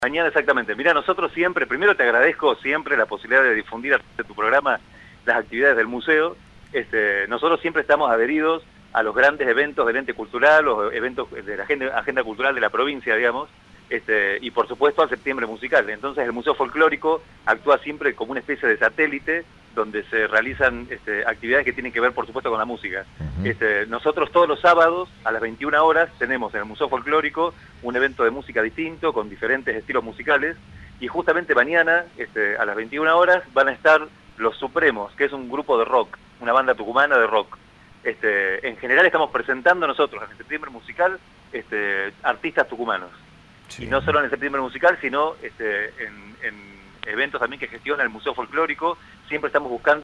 Mañana exactamente. Mira, nosotros siempre, primero te agradezco siempre la posibilidad de difundir a través de tu programa las actividades del museo. Nosotros siempre estamos adheridos a los grandes eventos del ente cultural, los eventos de la agenda cultural de la provincia, digamos, y por supuesto al septiembre musical. Entonces el Museo Folclórico actúa siempre como una especie de satélite donde se realizan actividades que tienen que ver por supuesto con la música. Nosotros todos los sábados a las 21 horas tenemos en el Museo Folclórico un evento de música distinto con diferentes estilos musicales y justamente mañana a las 21 horas van a estar Los Supremos, que es un grupo de rock, una banda tucumana de rock. En general estamos presentando nosotros en el septiembre musical artistas tucumanos. Sí. Y no solo en el septiembre musical, sino en eventos también que gestiona el Museo Folclórico. Siempre estamos buscando